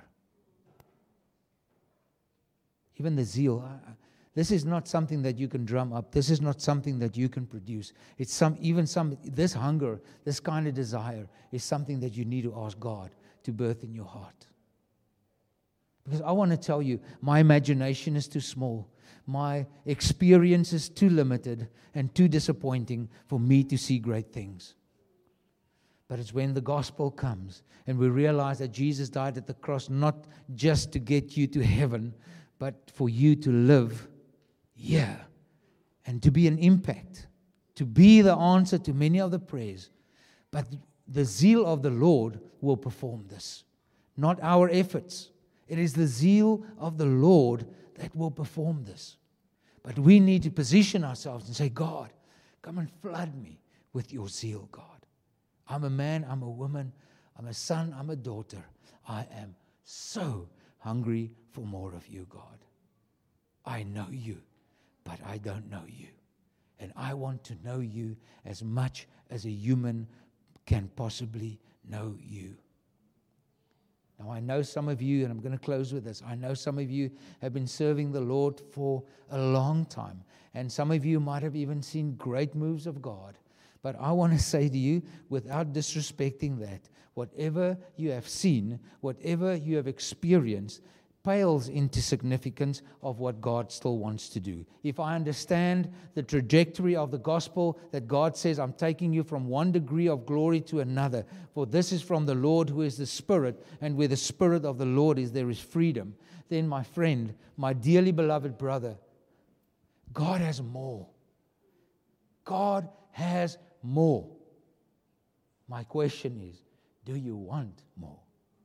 Speaker 3: Even the zeal. This is not something that you can drum up. This is not something that you can produce. It's this hunger, this kind of desire is something that you need to ask God to birth in your heart. Because I want to tell you, my imagination is too small. My experience is too limited and too disappointing for me to see great things. But it's when the gospel comes and we realize that Jesus died at the cross not just to get you to heaven, but for you to live here and to be an impact, to be the answer to many of the prayers. But the zeal of the Lord will perform this, not our efforts. It is the zeal of the Lord that will perform this. But we need to position ourselves and say, God, come and flood me with your zeal, God. I'm a man, I'm a woman, I'm a son, I'm a daughter. I am so hungry for more of you, God. I know you, but I don't know you. And I want to know you as much as a human can possibly know you. Now, I know some of you, and I'm going to close with this, I know some of you have been serving the Lord for a long time. And some of you might have even seen great moves of God. But I want to say to you, without disrespecting that, whatever you have seen, whatever you have experienced, pales into significance of what God still wants to do. If I understand the trajectory of the gospel, that God says, I'm taking you from one degree of glory to another, for this is from the Lord who is the Spirit, and where the Spirit of the Lord is, there is freedom. Then, my friend, my dearly beloved brother, God has more. God has more. My question is, do you want more?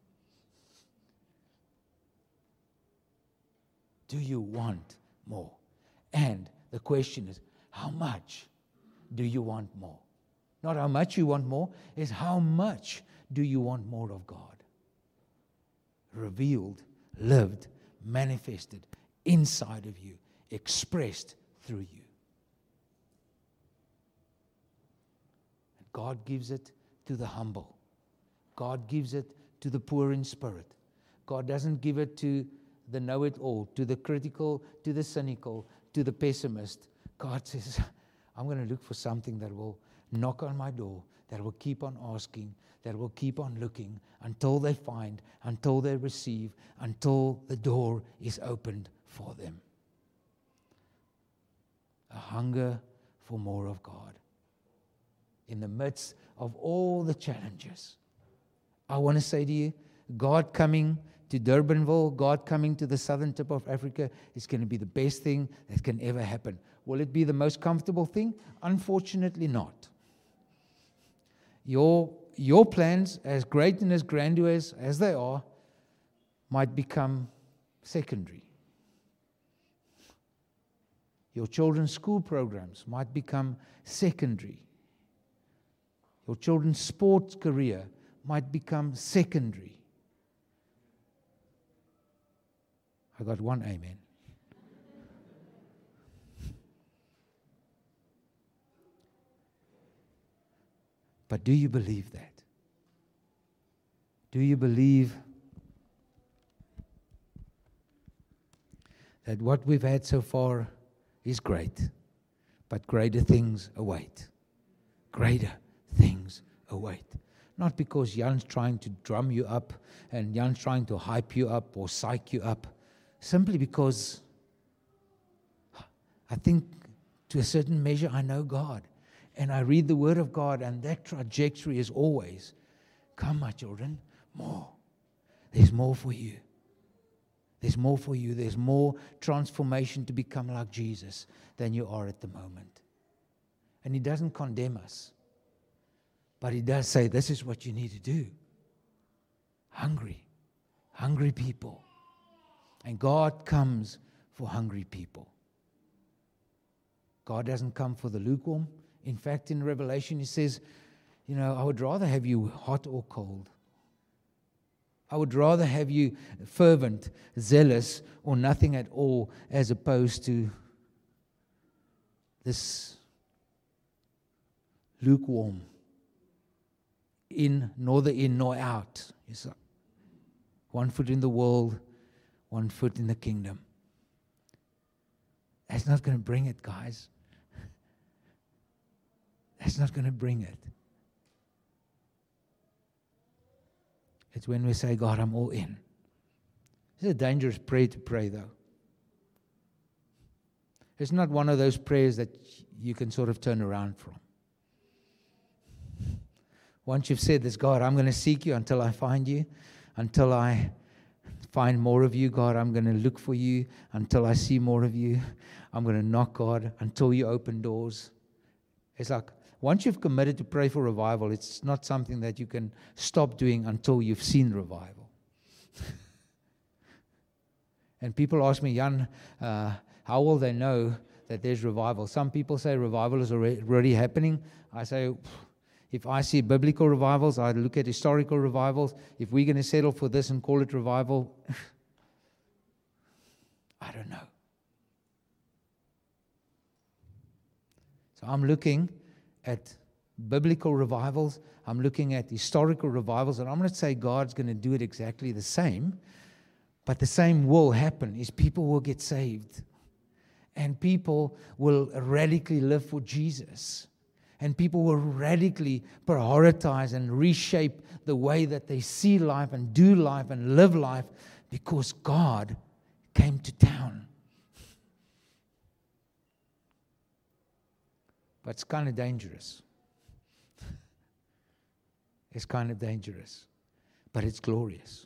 Speaker 3: Do you want more? And the question is, how much do you want more? Not how much you want more, is how much do you want more of God? Revealed, lived, manifested inside of you, expressed through you. And God gives it to the humble. God gives it to the poor in spirit. God doesn't give it to the know-it-all, to the critical, to the cynical, to the pessimist. God says, I'm going to look for something that will knock on my door, that will keep on asking, that will keep on looking until they find, until they receive, until the door is opened for them. A hunger for more of God. In the midst of all the challenges, I want to say to you, God coming to Durbanville, God coming to the southern tip of Africa is going to be the best thing that can ever happen. Will it be the most comfortable thing? Unfortunately not. Your plans, as great and as grandiose as they are, might become secondary. Your children's school programs might become secondary. Your children's sports career might become secondary. I got one amen. But do you believe that? Do you believe that what we've had so far is great, but greater things await? Greater things await. Not because Jan's trying to drum you up and Jan's trying to hype you up or psych you up. Simply because I think to a certain measure I know God. And I read the Word of God, and that trajectory is always, come my children, more. There's more for you. There's more for you. There's more transformation to become like Jesus than you are at the moment. And He doesn't condemn us. But He does say, this is what you need to do. Hungry people. And God comes for hungry people. God doesn't come for the lukewarm. In fact, in Revelation, He says, I would rather have you hot or cold. I would rather have you fervent, zealous, or nothing at all, as opposed to this lukewarm, neither in nor out. It's like one foot in the world, one foot in the kingdom. That's not going to bring it, guys. That's not going to bring it. It's when we say, God, I'm all in. It's a dangerous prayer to pray, though. It's not one of those prayers that you can sort of turn around from. Once you've said this, God, I'm going to seek you until I find you, until I find more of you, God. I'm going to look for you until I see more of you. I'm going to knock, God, until you open doors. It's like, once you've committed to pray for revival, it's not something that you can stop doing until you've seen revival. And people ask me, Jan, how will they know that there's revival? Some people say revival is already happening. I say, if I see biblical revivals, I look at historical revivals. If we're going to settle for this and call it revival, I don't know. So I'm looking at biblical revivals. I'm looking at historical revivals, and I'm not saying God's going to do it exactly the same, but the same will happen, is people will get saved, and people will radically live for Jesus, and people will radically prioritize and reshape the way that they see life and do life and live life, because God came to town. But it's kind of dangerous. It's kind of dangerous, but it's glorious.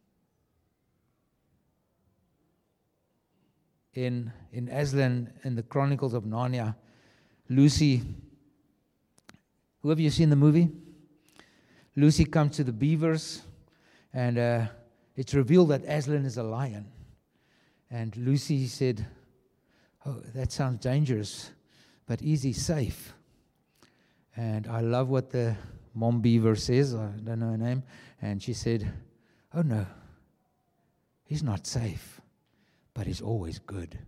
Speaker 3: In Aslan, in the Chronicles of Narnia, Lucy, who have you seen the movie? Lucy comes to the beavers, and it's revealed that Aslan is a lion. And Lucy said, oh, that sounds dangerous, but is he safe? And I love what the mom beaver says, I don't know her name, and she said, oh no, he's not safe, but he's always good.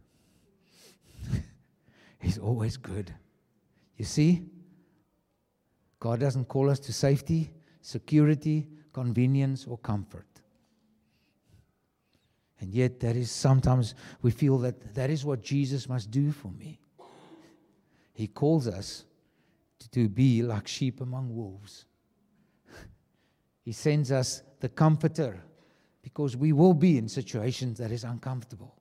Speaker 3: He's always good. You see, God doesn't call us to safety, security, convenience, or comfort. And yet that is sometimes we feel that is what Jesus must do for me. He calls us to be like sheep among wolves. He sends us the comforter, because we will be in situations that is uncomfortable.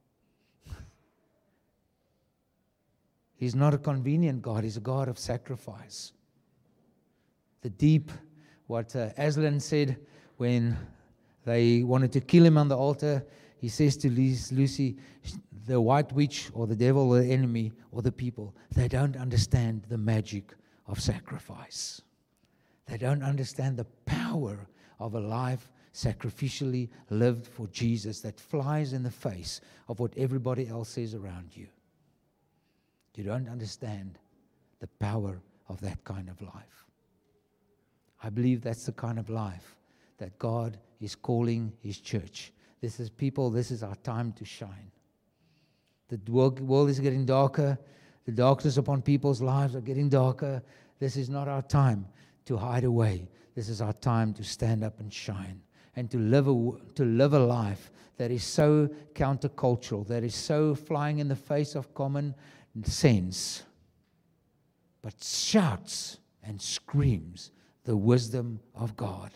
Speaker 3: He's not a convenient God. He's a God of sacrifice. The deep, what Aslan said when they wanted to kill him on the altar, he says to Lucy, the white witch or the devil or the enemy or the people, they don't understand the magic of sacrifice. They don't understand the power of a life sacrificially lived for Jesus that flies in the face of what everybody else says around you. You don't understand the power of that kind of life. I believe that's the kind of life that God is calling His church. This is our time to shine. The world is getting darker. The darkness upon people's lives are getting darker. This is not our time to hide away. This is our time to stand up and shine, and to live a life that is so countercultural, that is so flying in the face of common sense, but shouts and screams the wisdom of God.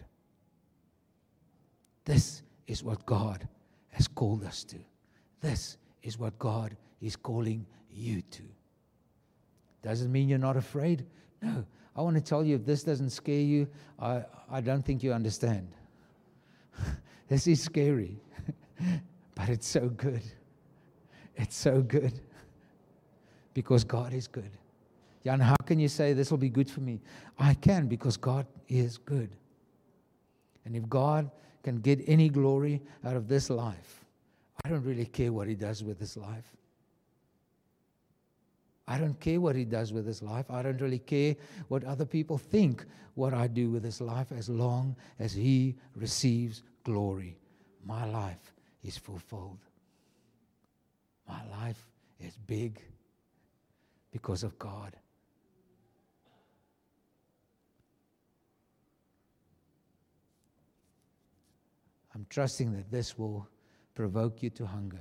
Speaker 3: This is what God has called us to. This is what God is calling you to. Doesn't mean you're not afraid. No. I want to tell you, if this doesn't scare you, I don't think you understand. This is scary, but it's so good. It's so good. Because God is good. Jan, how can you say this will be good for me? I can, because God is good. And if God can get any glory out of this life, I don't really care what He does with this life. I don't care what He does with this life. I don't really care what other people think what I do with this life, as long as He receives glory. My life is fulfilled. My life is big because of God. I'm trusting that this will provoke you to hunger.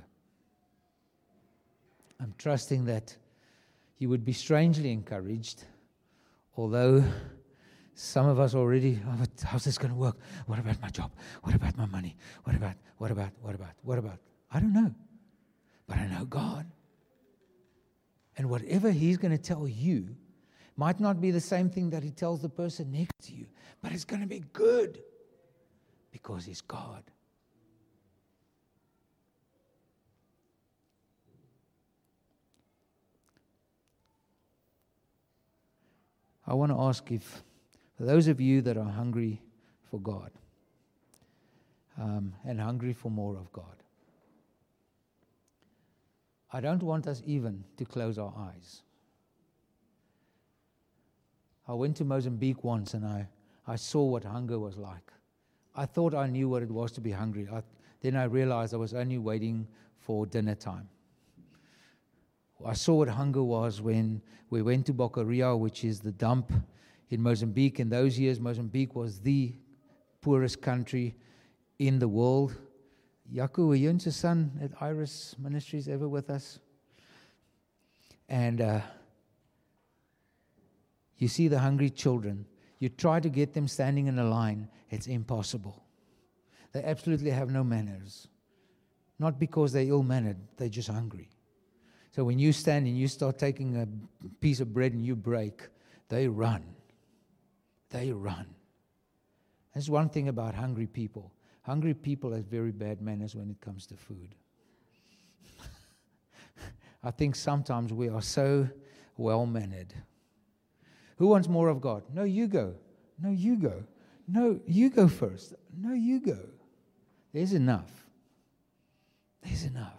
Speaker 3: I'm trusting that you would be strangely encouraged, although some of us already, how's this going to work? What about my job? What about my money? What about? I don't know. But I know God. And whatever He's going to tell you, Might not be the same thing that He tells the person next to you, but it's going to be good because He's God. I want to ask if, for those of you that are hungry for God and hungry for more of God, I don't want us even to close our eyes. I went to Mozambique once and I saw what hunger was like. I thought I knew what it was to be hungry. Then I realized I was only waiting for dinner time. I saw what hunger was when we went to Bocaria, which is the dump in Mozambique. In those years, Mozambique was the poorest country in the world. Yaku, were you and your son at Iris Ministries ever with us? And you see the hungry children. You try to get them standing in a line. It's impossible. They absolutely have no manners. Not because they're ill-mannered. They're just hungry. So when you stand and you start taking a piece of bread and you break, they run. They run. That's one thing about hungry people. Hungry people have very bad manners when it comes to food. I think sometimes we are so well-mannered. Who wants more of God? No, you go. No, you go. No, you go first. No, you go. There's enough. There's enough.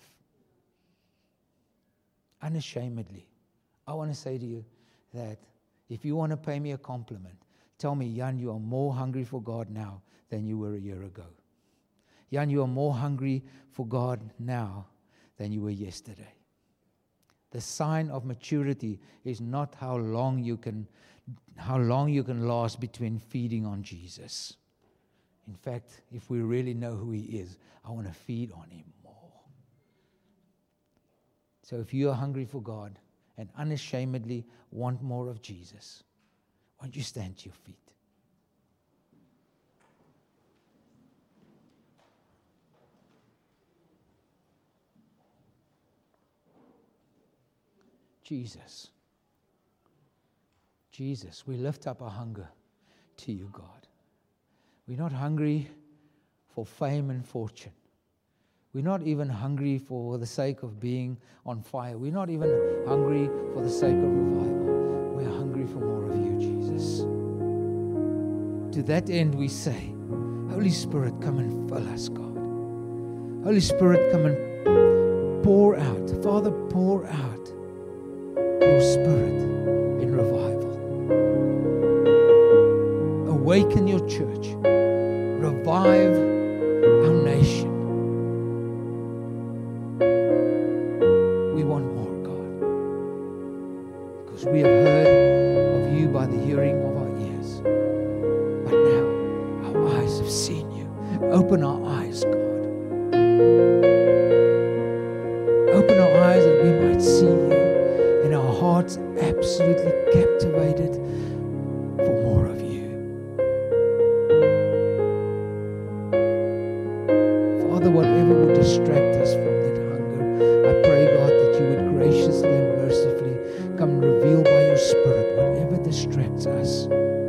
Speaker 3: Unashamedly, I want to say to you that if you want to pay me a compliment, tell me, Jan, you are more hungry for God now than you were a year ago. Jan, you are more hungry for God now than you were yesterday. The sign of maturity is not how long you can last between feeding on Jesus. In fact, if we really know who He is, I want to feed on Him more. So if you are hungry for God and unashamedly want more of Jesus, why don't you stand to your feet? Jesus, we lift up our hunger to you, God. We're not hungry for fame and fortune. We're not even hungry for the sake of being on fire. We're not even hungry for the sake of revival. We're hungry for more of you, Jesus. To that end, we say, Holy Spirit, come and fill us, God. Holy Spirit, come and pour out. Father, pour out your Spirit in revival. Awaken your church. Revive our nation. We want more, God. Because we have heard of you by the hearing of our ears. But now our eyes have seen you. Open our eyes, God. Open our eyes that we might see you. And our hearts absolutely captivated for more of you. Father, whatever would distract us from that hunger, I pray, God, that you would graciously and mercifully come and reveal by your Spirit whatever distracts us,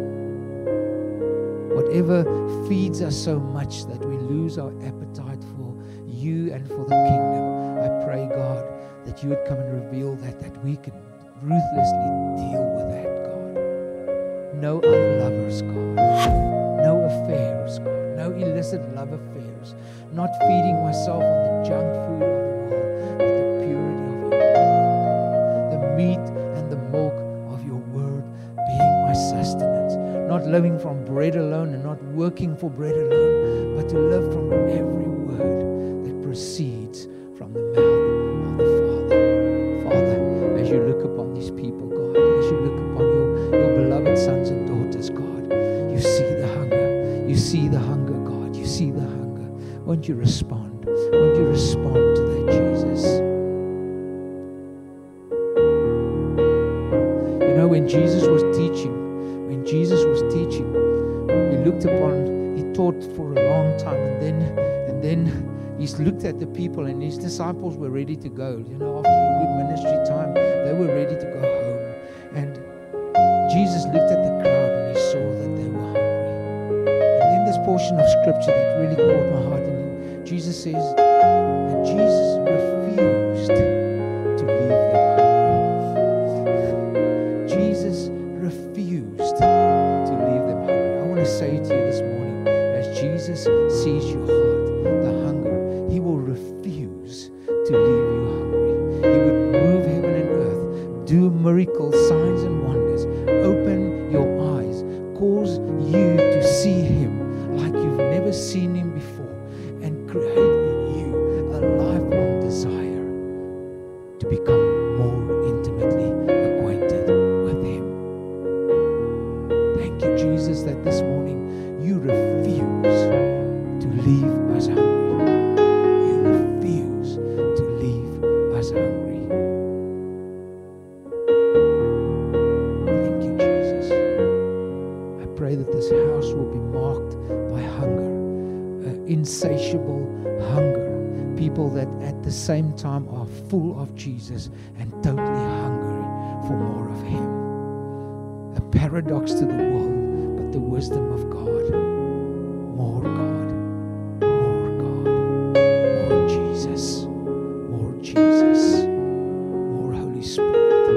Speaker 3: whatever feeds us so much that we lose our appetite for you and for the kingdom. I pray, God, that you would come and reveal that we can ruthlessly deal with that, God. No other lovers, God. No affairs, God. No illicit love affairs. Not feeding myself on the junk food of the world, but the purity of your word. The meat and the milk of your word being my sustenance. Not living from bread alone and not working for bread alone, but to live from every word that proceeds from the mouth of the Father. Father, as you look upon these people, God, as you look upon your beloved sons and daughters, God, you see the hunger. You see the hunger, God. You see the hunger. Won't you respond? Won't you respond to that, Jesus? You know, when Jesus was teaching, he taught for a long time, and then he looked at the people, and his disciples were ready to go. You know, after a good ministry time, they were ready to go home. And scripture that really caught my heart. And Jesus says, and Jesus refused to leave them hungry. Jesus refused to leave them hungry. I want to say to you this morning, as Jesus sees your heart, the hunger, He will refuse to leave you hungry. He would move heaven and earth, do miracles, signs and wonders, open your eyes, cause you to see Him like you've never seen Him before, and create in you a lifelong desire to become more intimately acquainted with Him. Thank you, Jesus, that this morning you refuse to leave us hungry. You refuse to leave us hungry. Thank you, Jesus. I pray that this house will be marked by hunger, insatiable hunger. People that at the same time are full of Jesus and totally hungry for more of Him. A paradox to the world, but the wisdom of God. More God, more God, more Jesus, more Jesus, more Holy Spirit,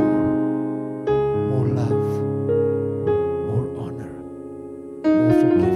Speaker 3: more love, more honor, more forgiveness.